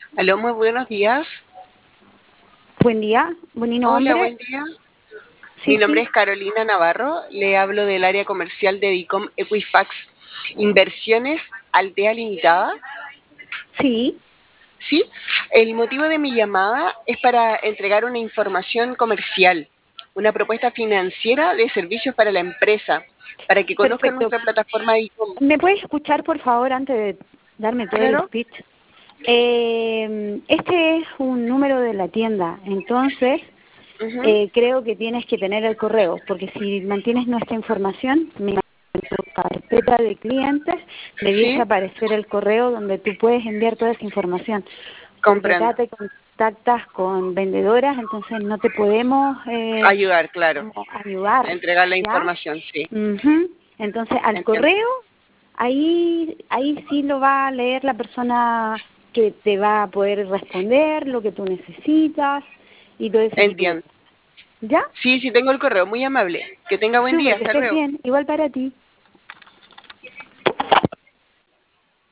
Aló, muy buenos días. Buen día, buen Hola, nombre. buen día. Mi Sí, nombre sí, es Carolina Navarro. Le hablo del área comercial de Dicom Equifax Inversiones Aldea Limitada. sí, Sí, el motivo de mi llamada es para entregar una información comercial, una propuesta financiera de servicios para la empresa, para que conozcan perfecto. nuestra plataforma Dicom. ¿Me puedes escuchar, por favor, antes de darme todo el Claro. speech? Este es un número de la tienda, entonces Ujú. creo que tienes que tener el correo, porque si mantienes nuestra información, en tu carpeta de clientes debiese Sí, aparecer el correo donde tú puedes enviar toda esa información, porque acá comprendo. te contactas con vendedoras, entonces no te podemos Ayudar, claro. como ayudar, Entregar la ¿ya? información, sí. Ujú. Entonces, al Entiendo. correo, ahí sí lo va a leer la persona que te va a poder responder lo que tú necesitas y todo ese tipo de Entiendo. cosas. ¿Ya? Sí, sí, tengo el correo. Muy amable. Que tenga buen día. Súper, que Hasta estés luego. bien. Igual para ti.